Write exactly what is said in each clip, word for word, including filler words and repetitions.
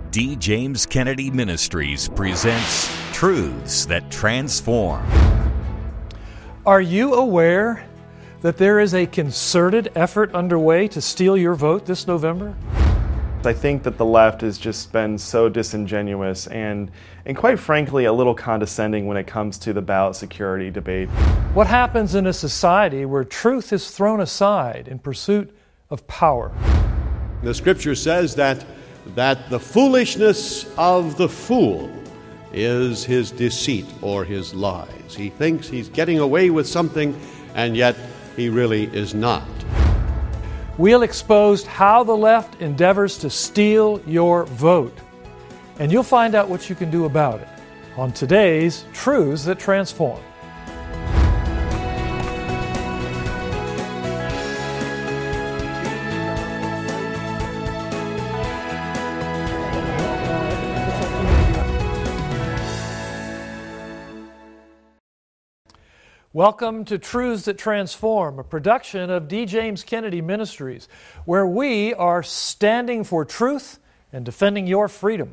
D. James Kennedy Ministries presents Truths That Transform. Are you aware that there is a concerted effort underway to steal your vote this November? I think that the left has just been so disingenuous and, and quite frankly, a little condescending when it comes to the ballot security debate. What happens in a society where truth is thrown aside in pursuit of power? The scripture says that, that the foolishness of the fool is his deceit or his lies. He thinks he's getting away with something, and yet he really is not. We'll expose how the left endeavors to steal your vote, and you'll find out what you can do about it on today's Truths That Transform. Welcome to Truths That Transform, a production of D. James Kennedy Ministries, where we are standing for truth and defending your freedom.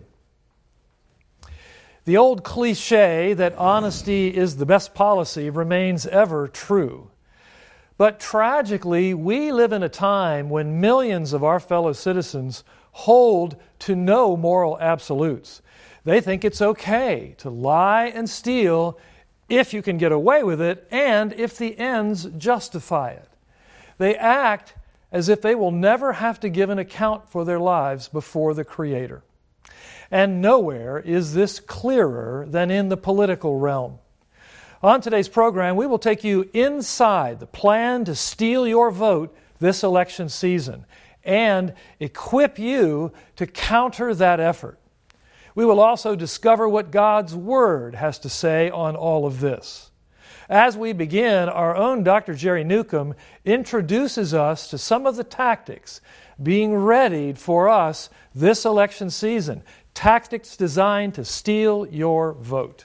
The old cliche that honesty is the best policy remains ever true. But tragically, we live in a time when millions of our fellow citizens hold to no moral absolutes. They think it's okay to lie and steal if you can get away with it, and if the ends justify it. They act as if they will never have to give an account for their lives before the Creator. And nowhere is this clearer than in the political realm. On today's program, we will take you inside the plan to steal your vote this election season and equip you to counter that effort. We will also discover what God's Word has to say on all of this. As we begin, our own Doctor Jerry Newcomb introduces us to some of the tactics being readied for us this election season, tactics designed to steal your vote.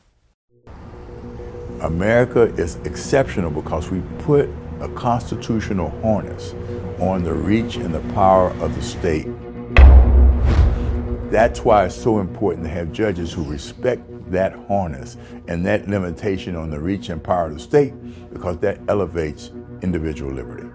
America is exceptional because we put a constitutional harness on the reach and the power of the state. That's why it's so important to have judges who respect that harness and that limitation on the reach and power of the state, because that elevates individual liberty.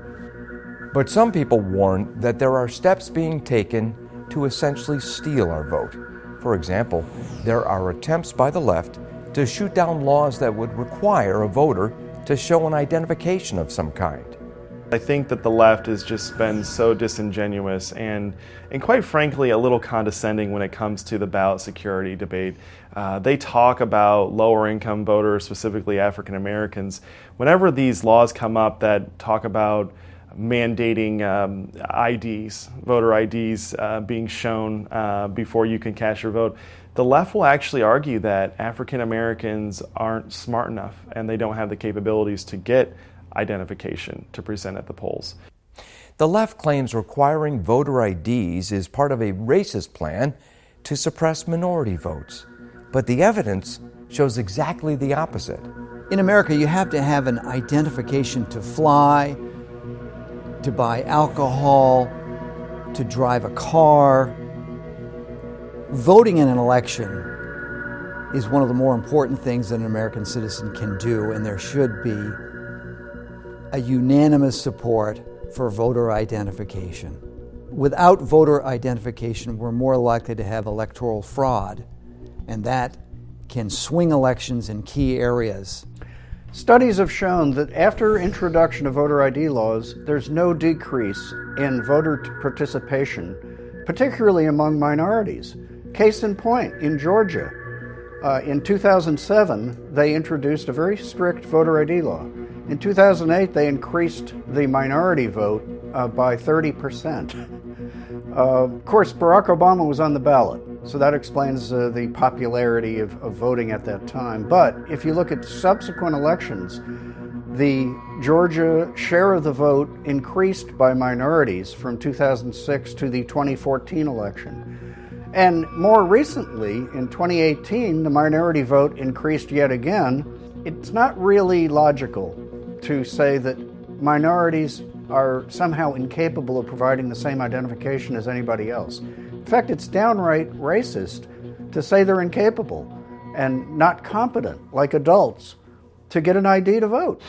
But some people warn that there are steps being taken to essentially steal our vote. For example, there are attempts by the left to shoot down laws that would require a voter to show an identification of some kind. I think that the left has just been so disingenuous and, and quite frankly, a little condescending when it comes to the ballot security debate. Uh, they talk about lower income voters, specifically African Americans. Whenever these laws come up that talk about mandating um, I Ds, voter I Ds uh, being shown uh, before you can cast your vote, the left will actually argue that African Americans aren't smart enough and they don't have the capabilities to get identification to present at the polls. The left claims requiring voter I Ds is part of a racist plan to suppress minority votes. But the evidence shows exactly the opposite. In America, you have to have an identification to fly, to buy alcohol, to drive a car. Voting in an election is one of the more important things that an American citizen can do, and there should be a unanimous support for voter identification. Without voter identification, we're more likely to have electoral fraud, and that can swing elections in key areas. Studies have shown that after introduction of voter I D laws, there's no decrease in voter participation, particularly among minorities. Case in point, in Georgia, uh, in two thousand seven, they introduced a very strict voter I D law. In two thousand eight, they increased the minority vote uh, by thirty percent. Uh, of course, Barack Obama was on the ballot, so that explains uh, the popularity of, of voting at that time. But if you look at subsequent elections, the Georgia share of the vote increased by minorities from two thousand six to the twenty fourteen election. And more recently, in twenty eighteen, the minority vote increased yet again. It's not really logical to say that minorities are somehow incapable of providing the same identification as anybody else. In fact, it's downright racist to say they're incapable and not competent, like adults, to get an I D to vote.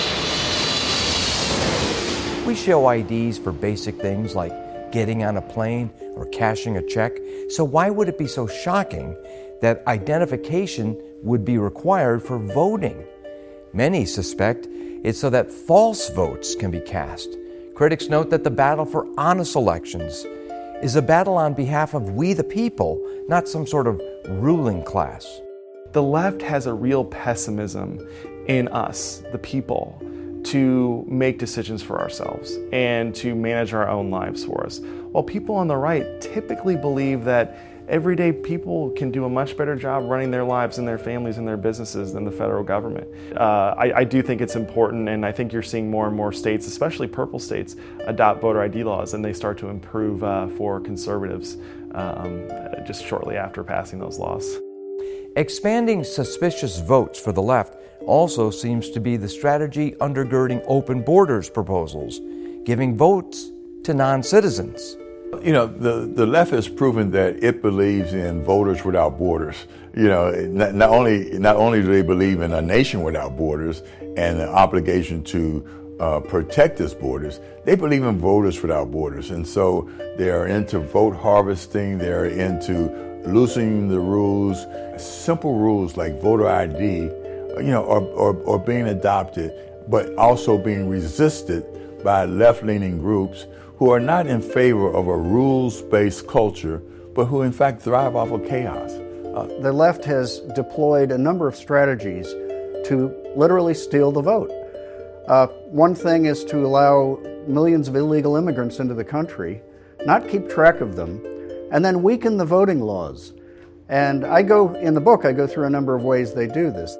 We show I Ds for basic things like getting on a plane or cashing a check, so why would it be so shocking that identification would be required for voting? Many suspect it's so that false votes can be cast. Critics note that the battle for honest elections is a battle on behalf of we the people, not some sort of ruling class. The left has a real pessimism in us, the people, to make decisions for ourselves and to manage our own lives for us. While people on the right typically believe that everyday people can do a much better job running their lives and their families and their businesses than the federal government. Uh, I, I do think it's important, and I think you're seeing more and more states, especially purple states, adopt voter I D laws, and they start to improve uh, for conservatives um, just shortly after passing those laws. Expanding suspicious votes for the left also seems to be the strategy undergirding open borders proposals, giving votes to non-citizens. You know, the, the left has proven that it believes in voters without borders. You know, not, not only not only do they believe in a nation without borders and the obligation to uh, protect its borders, they believe in voters without borders. And so they are into vote harvesting, they're into loosening the rules. Simple rules like voter I D, you know, are, are, are being adopted, but also being resisted by left-leaning groups who are not in favor of a rules-based culture, but who in fact thrive off of chaos. Uh, the left has deployed a number of strategies to literally steal the vote. Uh, one thing is to allow millions of illegal immigrants into the country, not keep track of them, and then weaken the voting laws. And I go, in the book, I go through a number of ways they do this.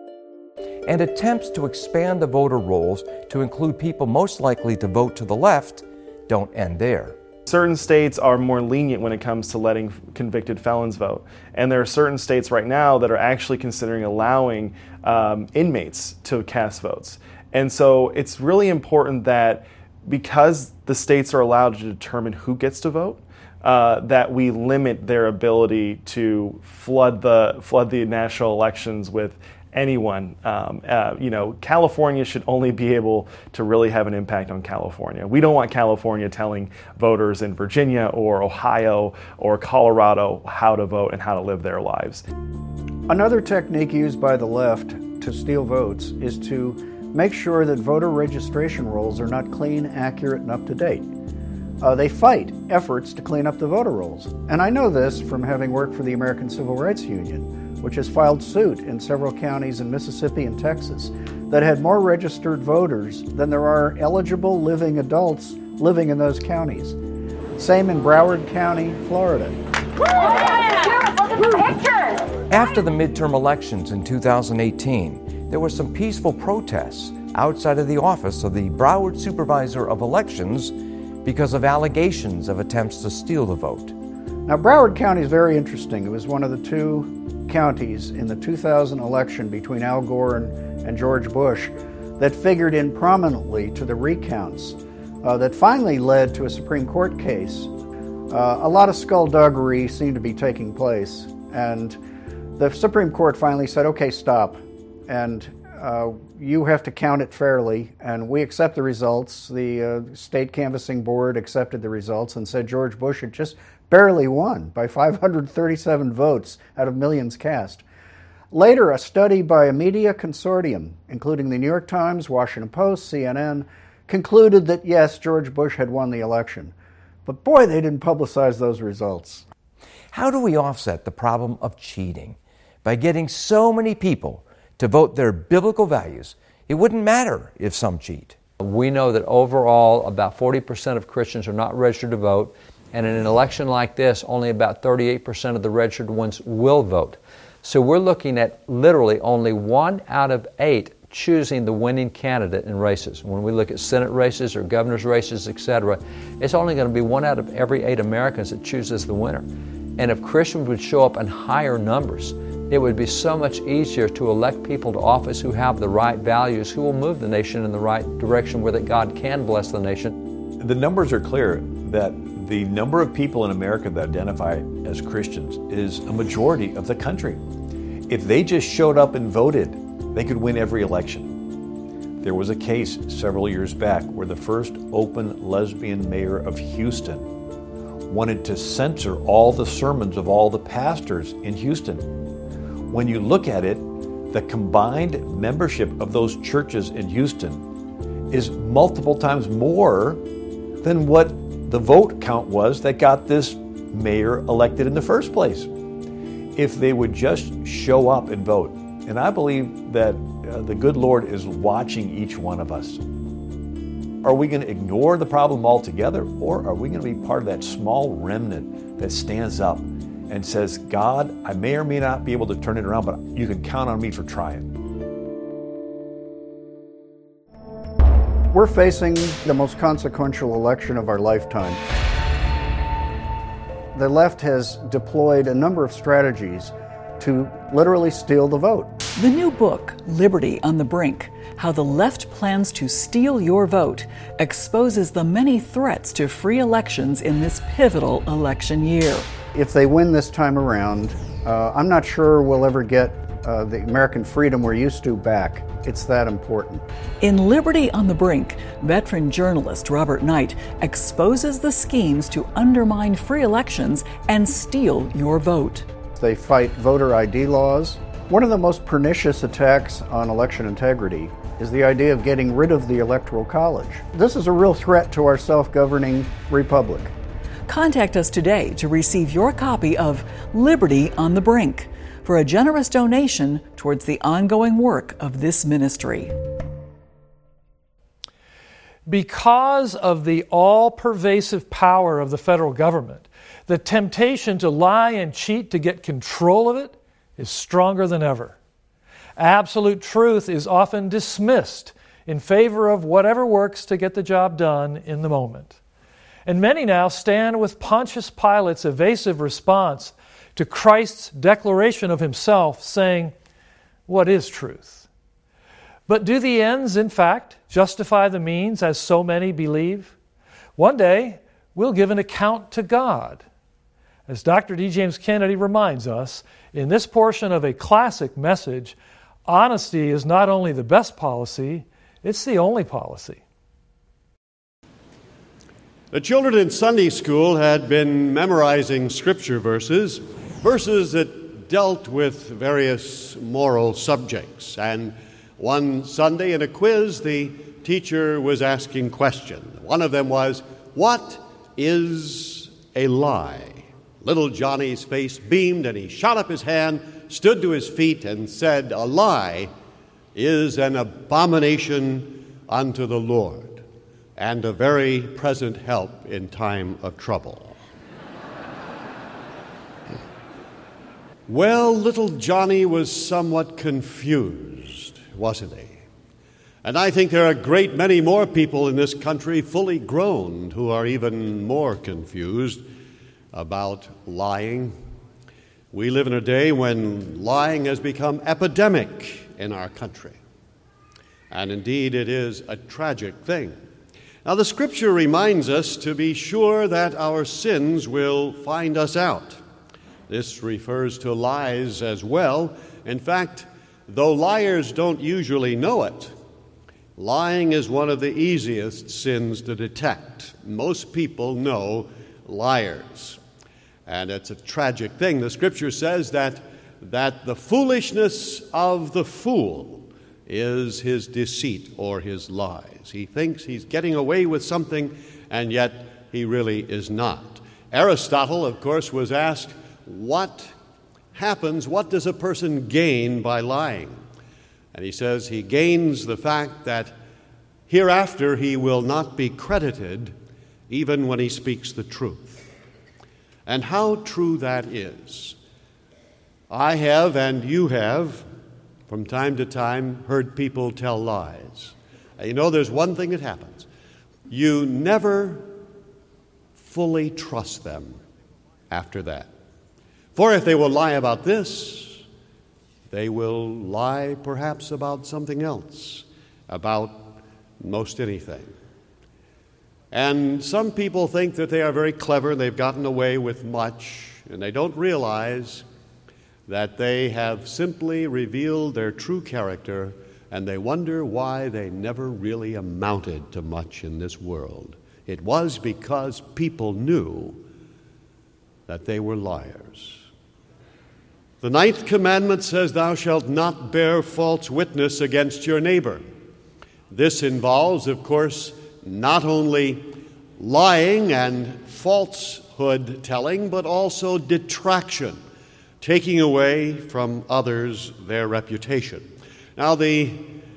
And attempts to expand the voter rolls to include people most likely to vote to the left don't end there. Certain states are more lenient when it comes to letting convicted felons vote. And there are certain states right now that are actually considering allowing um, inmates to cast votes. And so it's really important that because the states are allowed to determine who gets to vote, uh, that we limit their ability to flood the flood the national elections with anyone. Um, uh, you know, California should only be able to really have an impact on California. We don't want California telling voters in Virginia or Ohio or Colorado how to vote and how to live their lives. Another technique used by the left to steal votes is to make sure that voter registration rolls are not clean, accurate, and up to date. Uh, they fight efforts to clean up the voter rolls. And I know this from having worked for the American Civil Rights Union, which has filed suit in several counties in Mississippi and Texas that had more registered voters than there are eligible living adults living in those counties. Same in Broward County, Florida. After the midterm elections in two thousand eighteen, there were some peaceful protests outside of the office of the Broward Supervisor of Elections because of allegations of attempts to steal the vote. Now, Broward County is very interesting. It was one of the two counties in the two thousand election between Al Gore and, and George Bush that figured in prominently to the recounts uh, that finally led to a Supreme Court case. Uh, a lot of skullduggery seemed to be taking place, and the Supreme Court finally said, okay, stop, and uh, you have to count it fairly, and we accept the results. The uh, state canvassing board accepted the results and said George Bush had just barely won by five hundred thirty-seven votes out of millions cast. Later, a study by a media consortium, including the New York Times, Washington Post, C N N, concluded that yes, George Bush had won the election. But boy, they didn't publicize those results. How do we offset the problem of cheating? By getting so many people to vote their biblical values, it wouldn't matter if some cheat. We know that overall about forty percent of Christians are not registered to vote, and in an election like this, only about thirty-eight percent of the registered ones will vote. So we're looking at literally only one out of eight choosing the winning candidate in races. When we look at Senate races or governor's races, et cetera, it's only going to be one out of every eight Americans that chooses the winner. And if Christians would show up in higher numbers, it would be so much easier to elect people to office who have the right values, who will move the nation in the right direction where that God can bless the nation. The numbers are clear that the number of people in America that identify as Christians is a majority of the country. If they just showed up and voted, they could win every election. There was a case several years back where the first open lesbian mayor of Houston wanted to censor all the sermons of all the pastors in Houston. When you look at it, the combined membership of those churches in Houston is multiple times more than what the vote count was that got this mayor elected in the first place. If they would just show up and vote, and I believe that uh, the good Lord is watching each one of us. Are we going to ignore the problem altogether, or are we going to be part of that small remnant that stands up and says, God, I may or may not be able to turn it around, but you can count on me for trying? We're facing the most consequential election of our lifetime. The left has deployed a number of strategies to literally steal the vote. The new book, Liberty on the Brink, How the Left Plans to Steal Your Vote, exposes the many threats to free elections in this pivotal election year. If they win this time around, uh, I'm not sure we'll ever get uh, the American freedom we're used to back. It's that important. In Liberty on the Brink, veteran journalist Robert Knight exposes the schemes to undermine free elections and steal your vote. They fight voter I D laws. One of the most pernicious attacks on election integrity is the idea of getting rid of the Electoral College. This is a real threat to our self-governing republic. Contact us today to receive your copy of Liberty on the Brink for a generous donation towards the ongoing work of this ministry. Because of the all-pervasive power of the federal government, the temptation to lie and cheat to get control of it is stronger than ever. Absolute truth is often dismissed in favor of whatever works to get the job done in the moment. And many now stand with Pontius Pilate's evasive response to Christ's declaration of himself, saying, "What is truth?" But do the ends, in fact, justify the means, as so many believe? One day, we'll give an account to God. As Doctor D. James Kennedy reminds us, in this portion of a classic message, honesty is not only the best policy, it's the only policy. The children in Sunday school had been memorizing scripture verses, verses that dealt with various moral subjects. And one Sunday in a quiz, the teacher was asking questions. One of them was, "What is a lie?" Little Johnny's face beamed, and he shot up his hand, stood to his feet, and said, "A lie is an abomination unto the Lord, and a very present help in time of trouble." Well, little Johnny was somewhat confused, wasn't he? And I think there are a great many more people in this country, fully grown, who are even more confused about lying. We live in a day when lying has become epidemic in our country. And indeed, it is a tragic thing. Now, the Scripture reminds us to be sure that our sins will find us out. This refers to lies as well. In fact, though liars don't usually know it, lying is one of the easiest sins to detect. Most people know liars. And it's a tragic thing. The Scripture says that, that the foolishness of the fool is his deceit or his lies. He thinks he's getting away with something, and yet he really is not. Aristotle, of course, was asked, what happens, what does a person gain by lying? And he says he gains the fact that hereafter he will not be credited even when he speaks the truth. And how true that is. I have, and you have, from time to time, heard people tell lies. And you know, there's one thing that happens. You never fully trust them after that. For if they will lie about this, they will lie perhaps about something else, about most anything. And some people think that they are very clever, they've gotten away with much, and they don't realize that they have simply revealed their true character, and they wonder why they never really amounted to much in this world. It was because people knew that they were liars. The ninth commandment says, "Thou shalt not bear false witness against your neighbor." This involves, of course, not only lying and falsehood telling, but also detraction, taking away from others their reputation. Now, the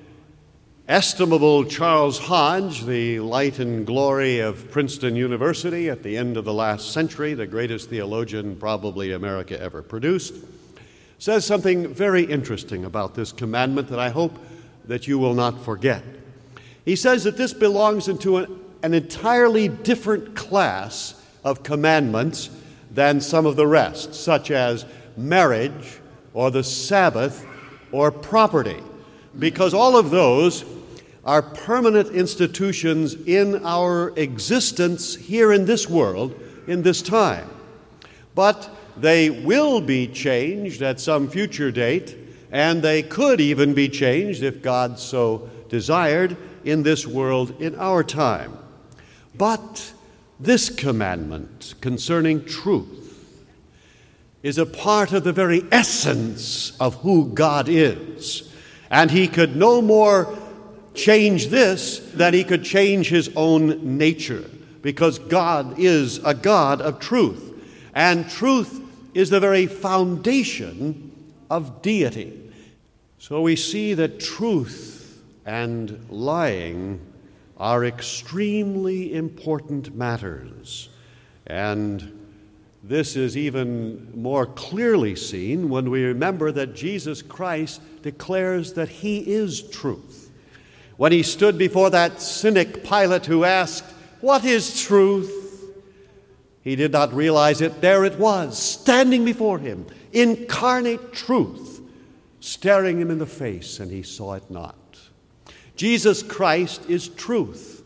estimable Charles Hodge, the light and glory of Princeton University at the end of the last century, the greatest theologian probably America ever produced, says something very interesting about this commandment that I hope that you will not forget. He says that this belongs into an, an entirely different class of commandments than some of the rest, such as marriage or the Sabbath or property, because all of those are permanent institutions in our existence here in this world, in this time. But they will be changed at some future date, and they could even be changed, if God so desired, in this world in our time. But this commandment concerning truth is a part of the very essence of who God is. And he could no more change this than he could change his own nature, because God is a God of truth. And truth is the very foundation of deity. So we see that truth and lying are extremely important matters. And this is even more clearly seen when we remember that Jesus Christ declares that he is truth. When he stood before that cynic Pilate who asked, "What is truth?" he did not realize it. There it was, standing before him, incarnate truth, staring him in the face, and he saw it not. Jesus Christ is truth.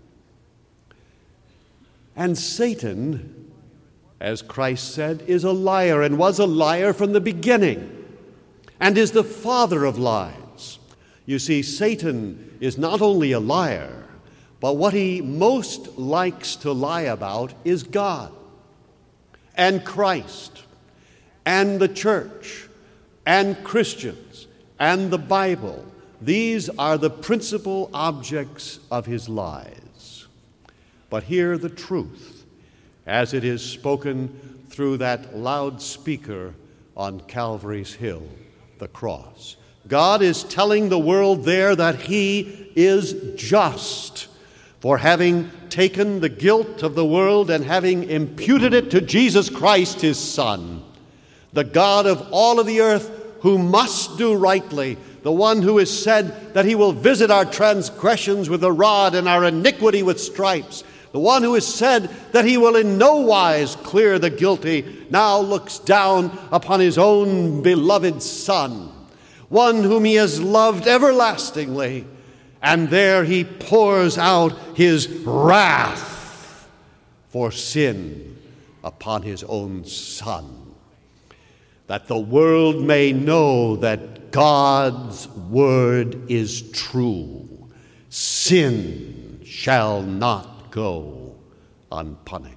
And Satan, as Christ said, is a liar, and was a liar from the beginning, and is the father of lies. You see, Satan is not only a liar, but what he most likes to lie about is God and Christ and the church and Christians and the Bible. These are the principal objects of his lies. But hear the truth as it is spoken through that loudspeaker on Calvary's hill, the cross. God is telling the world there that he is just for having taken the guilt of the world and having imputed it to Jesus Christ, his Son, the God of all of the earth, who must do rightly, the one who has said that he will visit our transgressions with a rod and our iniquity with stripes, the one who has said that he will in no wise clear the guilty, now looks down upon his own beloved Son, one whom he has loved everlastingly, and there he pours out his wrath for sin upon his own Son, that the world may know that God's word is true. Sin shall not go unpunished.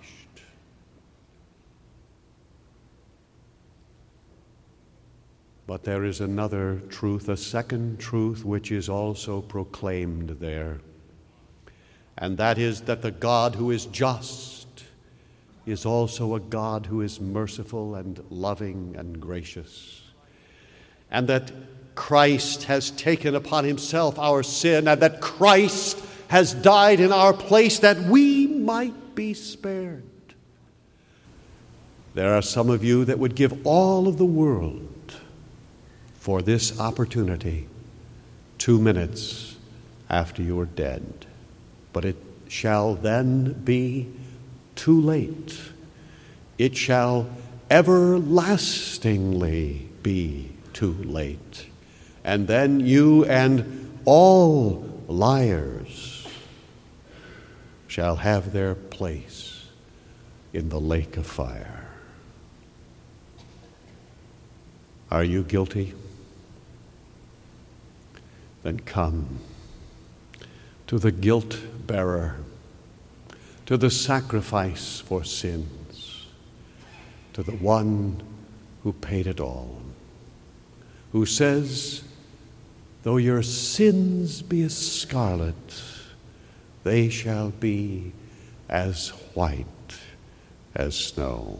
But there is another truth, a second truth, which is also proclaimed there. And that is that the God who is just is also a God who is merciful and loving and gracious. And that Christ has taken upon himself our sin, and that Christ has died in our place that we might be spared. There are some of you that would give all of the world for this opportunity two minutes after you are dead. But it shall then be too late. It shall everlastingly be too late. And then you and all liars shall have their place in the lake of fire. Are you guilty? Then come to the guilt bearer, to the sacrifice for sins, to the one who paid it all, who says, though your sins be as scarlet, they shall be as white as snow.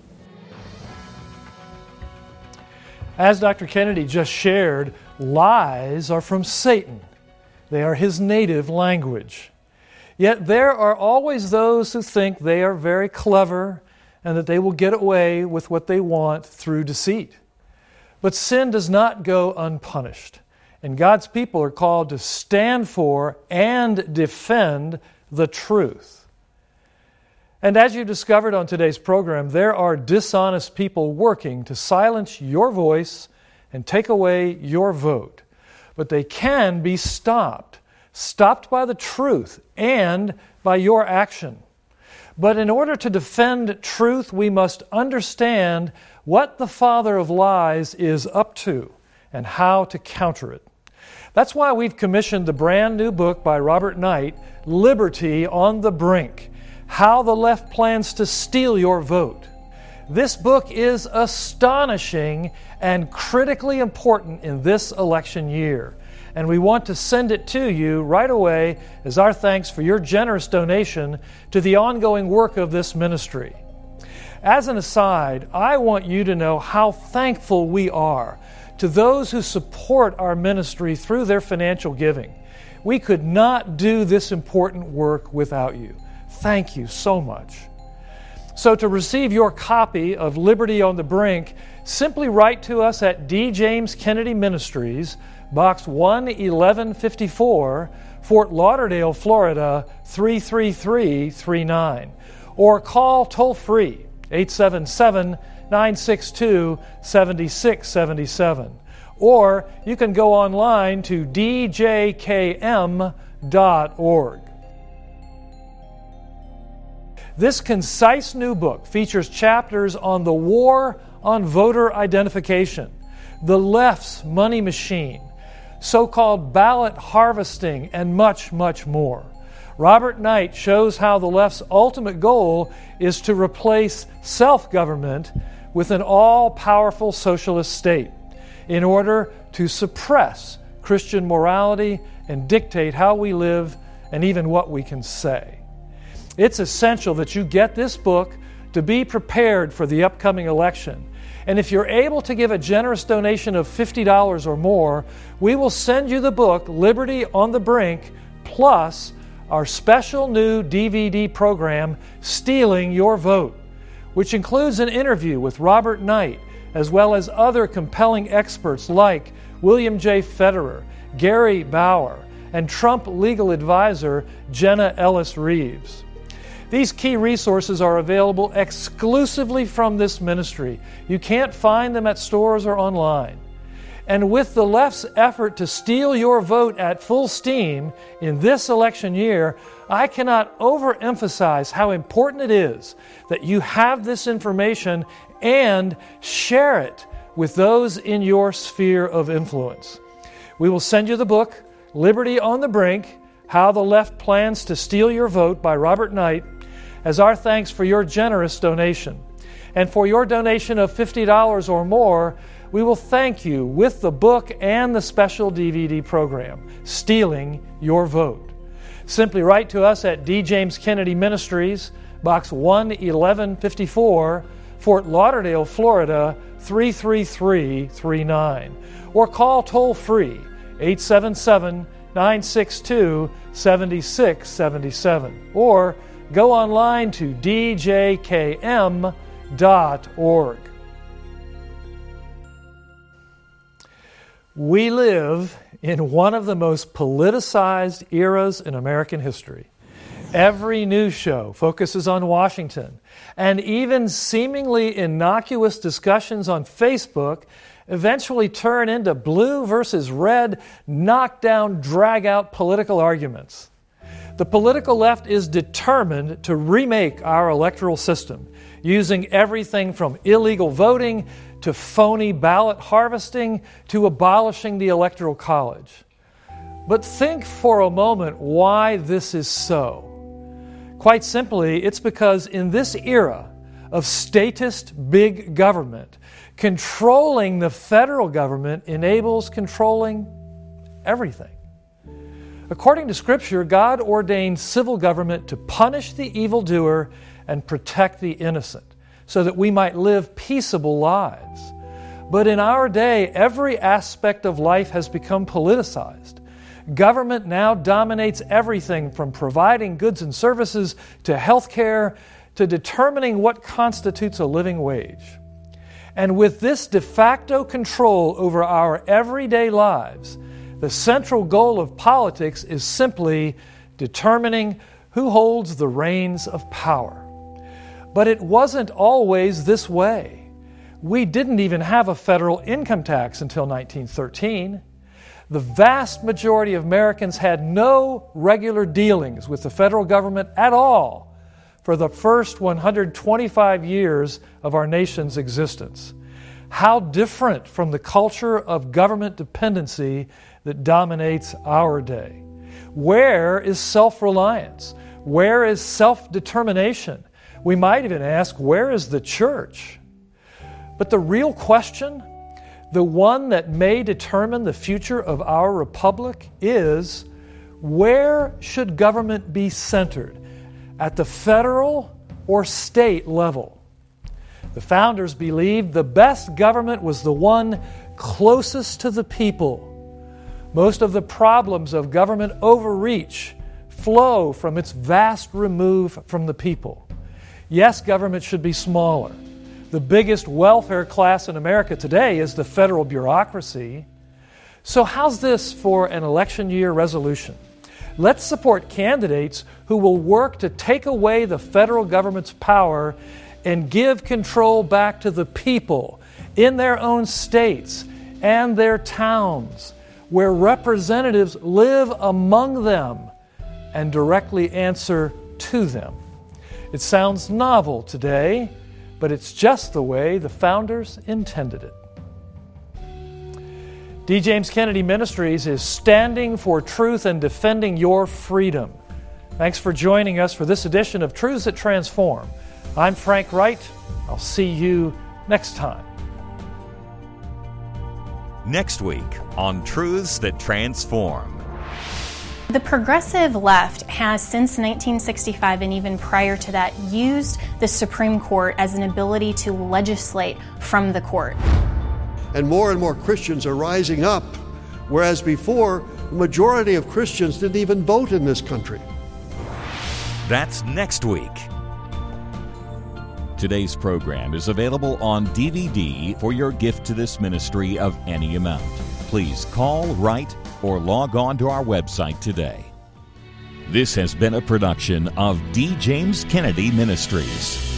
As Doctor Kennedy just shared, lies are from Satan. They are his native language. Yet there are always those who think they are very clever and that they will get away with what they want through deceit. But sin does not go unpunished, and God's people are called to stand for and defend the truth. And as you discovered on today's program, there are dishonest people working to silence your voice and take away your vote. But they can be stopped, stopped by the truth and by your action. But in order to defend truth, we must understand what the father of lies is up to and how to counter it. That's why we've commissioned the brand new book by Robert Knight, Liberty on the Brink: How the Left Plans to Steal Your Vote. This book is astonishing and critically important in this election year, and we want to send it to you right away as our thanks for your generous donation to the ongoing work of this ministry. As an aside, I want you to know how thankful we are to those who support our ministry through their financial giving. We could not do this important work without you. Thank you so much. So to receive your copy of Liberty on the Brink, simply write to us at D. James Kennedy Ministries, Box one eleven fifty-four, Fort Lauderdale, Florida three three three three nine, or call toll-free eight seven seven, nine six two, seven six seven seven. Or you can go online to d j k m dot org. This concise new book features chapters on the war on voter identification, the left's money machine, so-called ballot harvesting, and much, much more. Robert Knight shows how the left's ultimate goal is to replace self-government with an all-powerful socialist state in order to suppress Christian morality and dictate how we live and even what we can say. It's essential that you get this book to be prepared for the upcoming election. And if you're able to give a generous donation of fifty dollars or more, we will send you the book, Liberty on the Brink, plus our special new D V D program, Stealing Your Vote, which includes an interview with Robert Knight, as well as other compelling experts like William J. Federer, Gary Bauer, and Trump legal advisor Jenna Ellis Reeves. These key resources are available exclusively from this ministry. You can't find them at stores or online. And with the left's effort to steal your vote at full steam in this election year, I cannot overemphasize how important it is that you have this information and share it with those in your sphere of influence. We will send you the book, Liberty on the Brink: How the Left Plans to Steal Your Vote by Robert Knight, as our thanks for your generous donation. And for your donation of fifty dollars or more, we will thank you with the book and the special D V D program, Stealing Your Vote. Simply write to us at D. James Kennedy Ministries, Box one eleven fifty-four, Fort Lauderdale, Florida three three three three nine, or call toll-free eight seven seven, nine six two, seven six seven seven, or go online to d j k m dot org. We live in one of the most politicized eras in American history. Every news show focuses on Washington, and even seemingly innocuous discussions on Facebook eventually turn into blue versus red, knockdown, drag-out political arguments. The political left is determined to remake our electoral system, using everything from illegal voting to phony ballot harvesting to abolishing the Electoral College. But think for a moment why this is so. Quite simply, it's because in this era of statist big government, controlling the federal government enables controlling everything. According to Scripture, God ordained civil government to punish the evildoer and protect the innocent, so that we might live peaceable lives. But in our day, every aspect of life has become politicized. Government now dominates everything from providing goods and services to health care to determining what constitutes a living wage. And with this de facto control over our everyday lives, the central goal of politics is simply determining who holds the reins of power. But it wasn't always this way. We didn't even have a federal income tax until nineteen thirteen. The vast majority of Americans had no regular dealings with the federal government at all for the first one hundred twenty-five years of our nation's existence. How different from the culture of government dependency that dominates our day. Where is self-reliance? Where is self-determination? We might even ask, where is the church? But the real question, the one that may determine the future of our republic, is where should government be centered? At the federal or state level? The founders believed the best government was the one closest to the people. Most of the problems of government overreach flow from its vast remove from the people. Yes, government should be smaller. The biggest welfare class in America today is the federal bureaucracy. So how's this for an election year resolution? Let's support candidates who will work to take away the federal government's power and give control back to the people in their own states and their towns, where representatives live among them and directly answer to them. It sounds novel today, but it's just the way the founders intended it. D. James Kennedy Ministries is standing for truth and defending your freedom. Thanks for joining us for this edition of Truths That Transform. I'm Frank Wright. I'll see you next time. Next week on Truths That Transform. The progressive left has, since nineteen sixty-five and even prior to that, used the Supreme Court as an ability to legislate from the court. And more and more Christians are rising up, whereas before, the majority of Christians didn't even vote in this country. That's next week. Today's program is available on D V D for your gift to this ministry of any amount. Please call, write, or log on to our website today. This has been a production of D. James Kennedy Ministries.